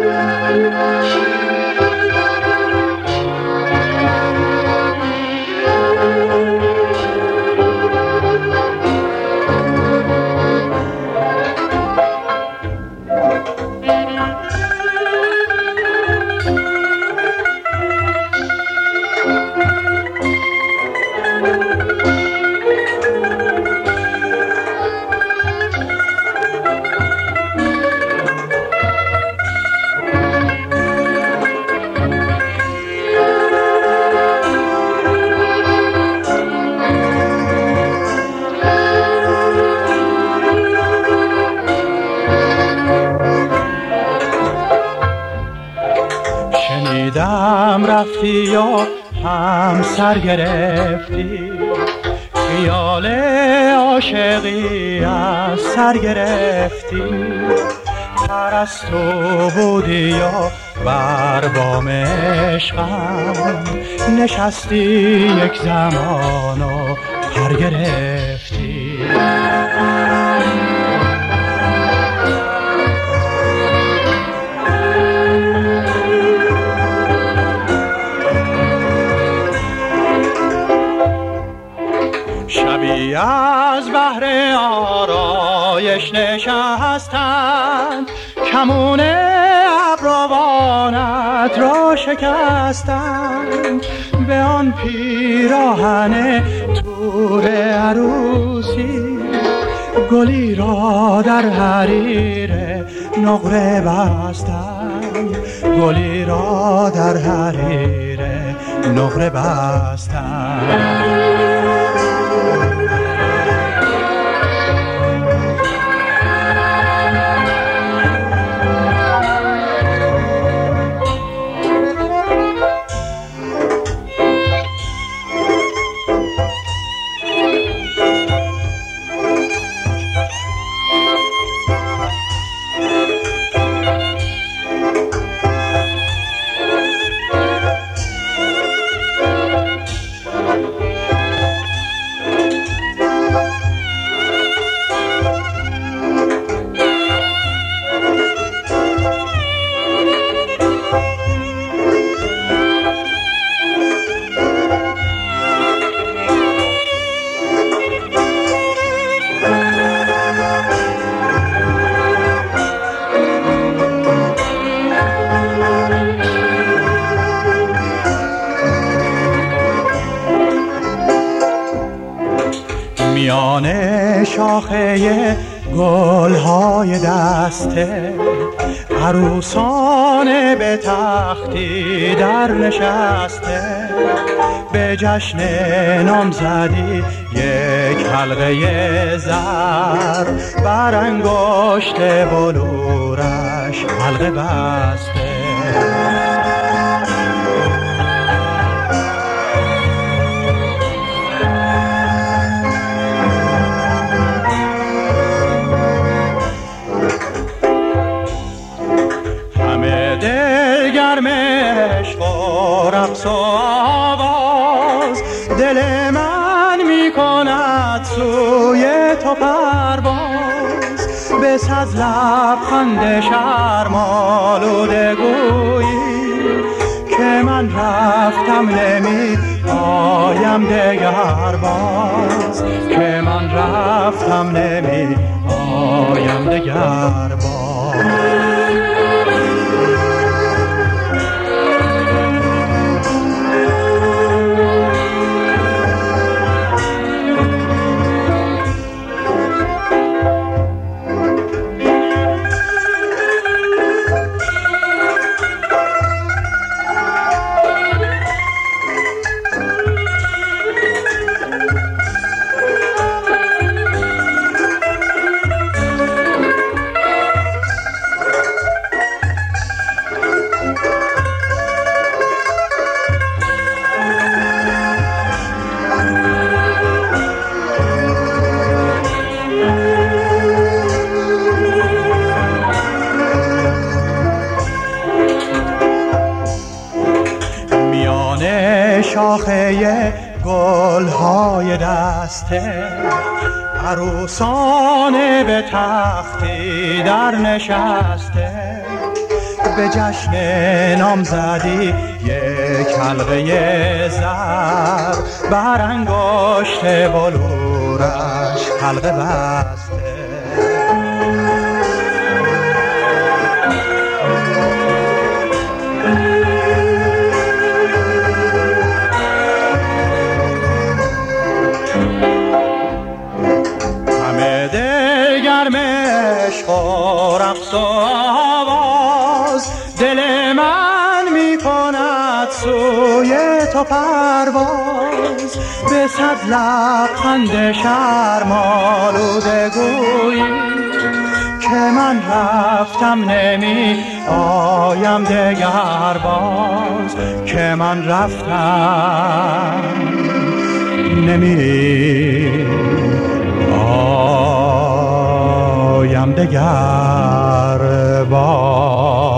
شنیدم رفتی و هم سر گرفتی، خیال عاشقی از سر گرفتی. پرستو بودی و بر بام عشقم نشستی یک زمان و پر گرفتی. شبی از بحر آرایش نشستند، کمون ابروانت را شکستند. به آن پیراهن تور عروسی، گلی را در حریر نقره بستند. گلی را در حریر نقره بستند. میان شاخه گلهای دسته، عروسان به تختی در نشسته. به جشن نامزدی یک حلقه زر، بر انگشت بلورش حلقه بسته. عشق و رقص و آواز، دل من می کند سوی تو پرواز. به صد لبخند شرم آلوده گویی که من رفتم نمی آیم دگر باز. که من رفتم نمی آیم دگر باز. شاخه گلهای دسته، عروسان به تختی در نشسته. به جشن نامزدی یک حلقه زر بر انگشت بلورش حلقه بسته. همه دگر عشق و رقص و آواز دل من می کند سوی تو پرواز. به صد لبخند شرم آلوده گویی که من رفتم نمی آیم دگر باز، که من رفتم نمی آیم دگر باز.